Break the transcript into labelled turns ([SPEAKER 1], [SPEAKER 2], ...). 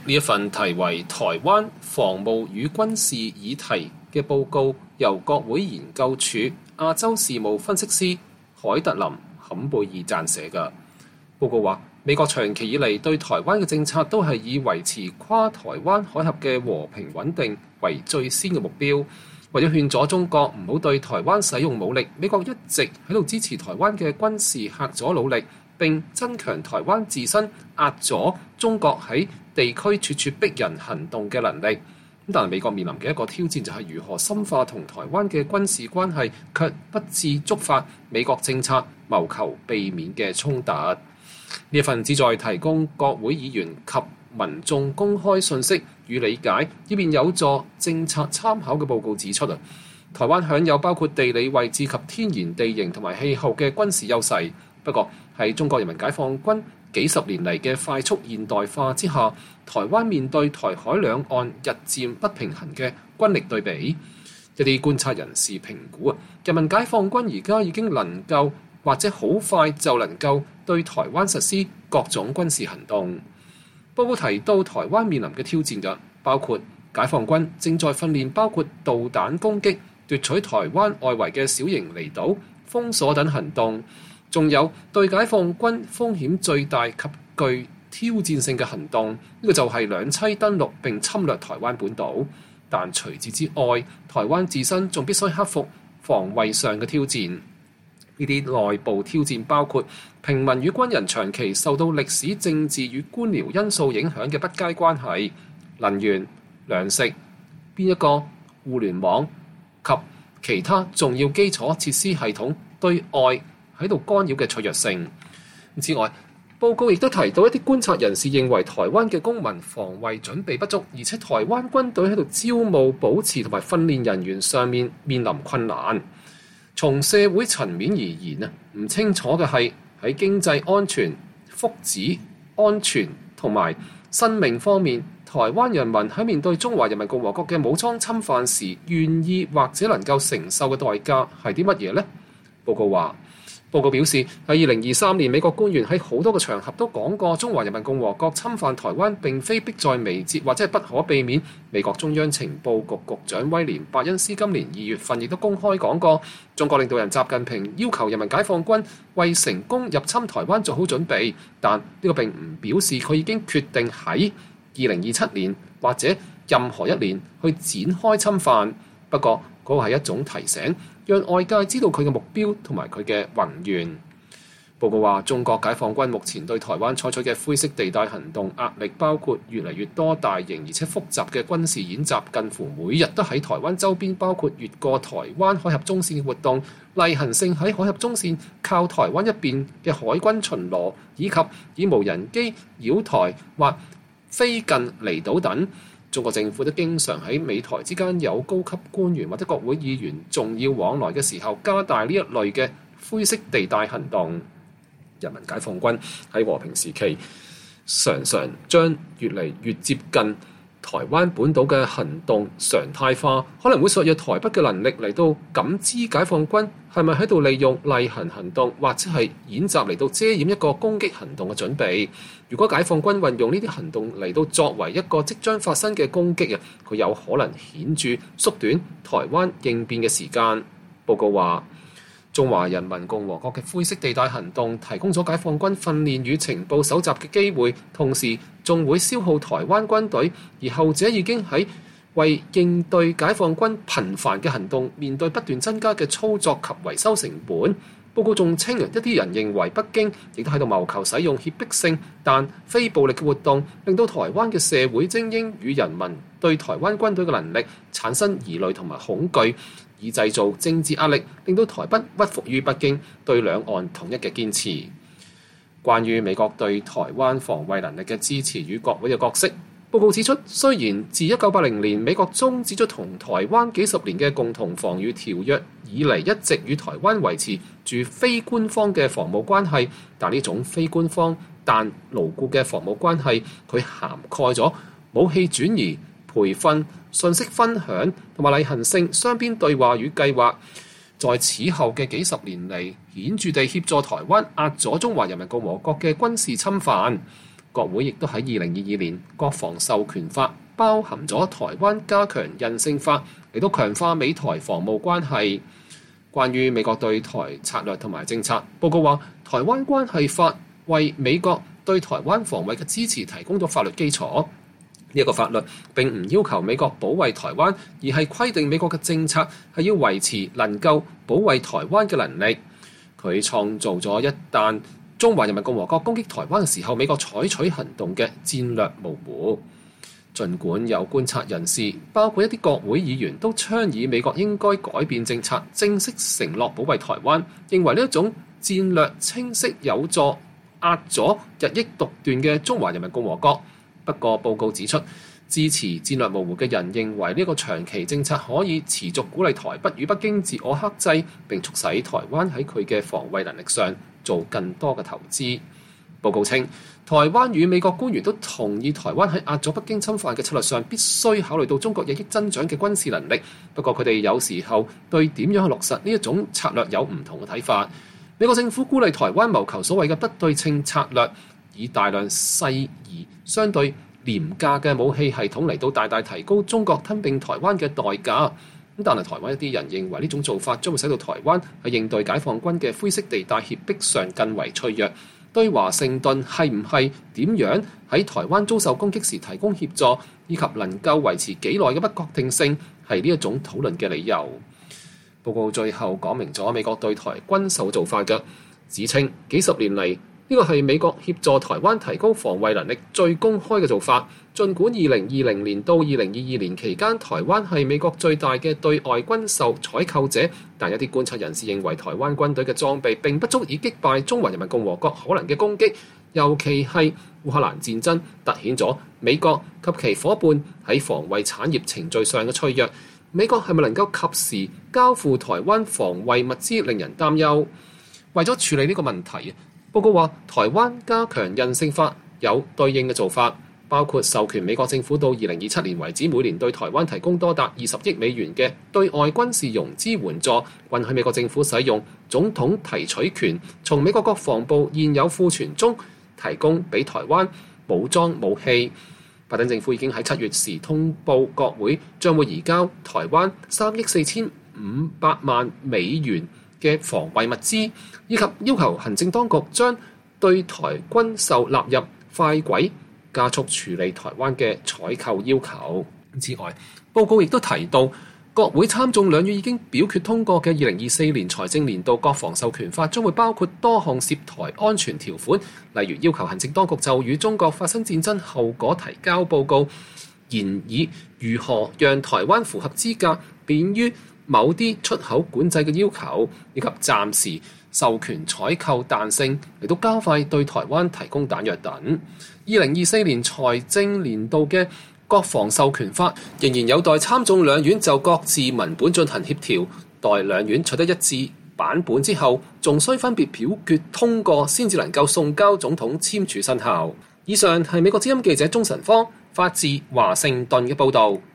[SPEAKER 1] 呢一份題為《台灣防務與軍事議題》嘅報告，由國會研究處亞洲事務分析師海特林·坎貝爾撰寫嘅。報告話，美國長期以嚟對台灣嘅政策都係以維持跨台灣海峽嘅和平穩定為最先嘅目標。為咗勸阻中國唔好對台灣使用武力，美國一直喺度支持台灣嘅軍事嚇阻努力，並增強台灣自身壓阻中國喺地區處處逼人行動嘅能力。但係美國面臨嘅一個挑戰就係如何深化同台灣嘅軍事關係，卻不致觸發美國政策謀求避免嘅衝突。呢一份旨在提供國會議員及民眾公開信息與理解，以便有助政策參考嘅報告指出，台灣享有包括地理位置及天然地形同埋氣候嘅軍事優勢。不過喺中國人民解放軍幾十年嚟嘅快速現代化之下，台灣面對台海兩岸日漸不平衡嘅軍力對比，一啲觀察人士評估人民解放軍而家已經能夠或者好快就能夠對台灣實施各種軍事行動。報告提到台灣面臨嘅挑戰嘅包括解放軍正在訓練包括導彈攻擊、奪取台灣外圍嘅小型離島、封鎖等行動，仲有對解放軍風險最大及具挑戰性嘅行動，呢個就係兩棲登陸並侵略台灣本島。但除此之外，台灣自身仲必須克服防衛上嘅挑戰。呢啲內部挑戰包括平民與軍人長期受到歷史、政治與官僚因素影響嘅不佳關係、能源、糧食、邊一個互聯網及其他重要基礎設施系統對外喺度干擾嘅脆弱性。之外，報告亦都提到一啲觀察人士認為台灣嘅公民防衛準備不足，而且台灣軍隊喺度招募、保持同埋訓練人員上面臨困難。從社會層面而言唔清楚嘅係喺經濟安全、福祉、安全同埋生命方面，台灣人民喺面對中華人民共和國嘅武裝侵犯時，願意或者能夠承受嘅代價係啲乜嘢呢？報告表示，喺2023年，美國官員喺好多個場合都講過，中華人民共和國侵犯台灣並非迫在眉睫或者係不可避免。美國中央情報局局長威廉·伯恩斯今年2月份亦都公開講過，中國領導人習近平要求人民解放軍為成功入侵台灣做好準備，但呢個並唔表示佢已經決定喺2027年或者任何一年去展開侵犯。不過嗰個係一種提醒，讓外界知道佢嘅目標同埋佢嘅宏願。報告話，中國解放軍目前對台灣採取嘅灰色地帶行動壓力包括越嚟越多大型而且複雜嘅軍事演習，近乎每日都喺台灣周邊，包括越過台灣海峽中線嘅活動、例行性喺海峽中線靠台灣一邊嘅海軍巡邏，以及以無人機繞台或飛近離島等。中國政府都經常喺美台之間有高級官員或者國會議員重要往來嘅時候，加大呢一類嘅灰色地帶行動。人民解放軍喺和平時期常常將越嚟越接近台灣本島嘅行動常態化，可能會削弱台北嘅能力嚟到感知解放軍係咪喺度利用例行行動或者係演習嚟到遮掩一個攻擊行動嘅準備。如果解放軍運用呢啲行動嚟到作為一個即將發生嘅攻擊，佢有可能顯著縮短台灣應變嘅時間。報告話，中華人民共和國嘅灰色地帶行動提供咗解放軍訓練與情報搜集嘅機會，同時仲會消耗台灣軍隊，而後者已經喺為應對解放軍頻繁嘅行動，面對不斷增加嘅操作及維修成本。報告仲稱，一啲人認為北京亦都喺度謀求使用脅迫性但非暴力嘅活動，令到台灣嘅社會精英與人民對台灣軍隊嘅能力產生疑慮同埋恐懼，以製造政治壓力，令到台北屈服於北京對兩岸統一嘅堅持。關於美國對台灣防衛能力嘅支持與國會嘅角色，報告指出，雖然自1980年美國終止咗同台灣幾十年嘅共同防禦條約以嚟，一直與台灣維持住非官方嘅防務關係，但呢種非官方但牢固嘅防務關係，佢涵蓋咗武器轉移、培訓、信息分享同埋例行性雙邊對話與計劃，在此後嘅幾十年嚟，顯著地協助台灣壓阻中華人民共和國嘅軍事侵犯。 國會亦都喺2022年國防授權法包含咗台灣加強韌性法嚟到強化美台防務關係。關於美國對台策略同埋政策，報告話台灣關係法為美國對台灣防衛嘅支持提供咗法律基礎。呢一個法律並唔要求美國保衛台灣，而係規定美國嘅政策係要維持能夠保衛台灣嘅能力。佢創造咗一旦中華人民共和國攻擊台灣嘅時候，美國採取行動嘅戰略模糊。儘管有觀察人士，包括一啲國會議員都倡議美國應該改變政策，正式承諾保衛台灣，認為呢一種戰略清晰有助壓咗日益獨斷嘅中華人民共和國。不過報告指出，支持戰略模糊嘅人認為呢個長期政策可以持續鼓勵台北與北京自我克制，並促使台灣喺佢嘅防衛能力上做更多嘅投資。報告稱，台灣與美國官員都同意台灣喺壓咗北京侵犯嘅策略上必須考慮到中國日益增長嘅軍事能力。不過佢哋有時候對點樣去落實呢一種策略有唔同嘅睇法。美國政府鼓勵台灣謀求所謂嘅不對稱策略，以大量細而相對廉價嘅武器系統嚟到大大提高中國吞併台灣嘅代價。但係台灣一啲人認為呢種做法將會使到台灣喺應對解放軍嘅灰色地帶脅迫上更為脆弱。對華盛頓係唔係點樣喺台灣遭受攻擊時提供協助，以及能夠維持幾耐嘅不確定性，係呢一種討論嘅理由。報告最後講明咗美國對台軍售做法嘅，指稱幾十年嚟呢個係美國協助台灣提高防衛能力最公開嘅做法。儘管2020年到2022年期間，台灣係美國最大嘅對外軍售採購者，但有啲觀察人士認為台灣軍隊嘅裝備並不足以擊敗中華人民共和國可能嘅攻擊，尤其係烏克蘭戰爭凸顯咗美國及其夥伴喺防衛產業程序上嘅脆弱。美國係咪能夠及時交付台灣防衛物資，令人擔憂。為咗處理呢個問題，報告話台灣加強韌性法有對應嘅做法，包括授權美國政府到2027年為止，每年對台灣提供多達20億美元嘅對外軍事融資援助，允許美國政府使用總統提取權，從美國國防部現有庫存中提供俾台灣武裝武器。拜登政府已經喺7月時通報國會將會移交台灣3億4500萬美元嘅防衛物資，以及要求行政當局將對台軍售納入快軌，加速處理台灣嘅採購要求。之外，報告亦都提到，國會參眾兩院已經表決通過嘅2024年財政年度國防授權法將會包括多項涉台安全條款，例如要求行政當局就與中國發生戰爭後果提交報告，研議如何讓台灣符合資格免於某啲出口管制嘅要求，以及暫時授權採購彈性嚟到加快對台灣提供彈藥等。2024年財政年度嘅國防授權法仍然有待參眾兩院就各自文本進行協調，待兩院取得一致版本之後，仲需分別表決通過先至能夠送交總統簽署生效。以上係美國之音記者鍾晨芳發自華盛頓嘅報導。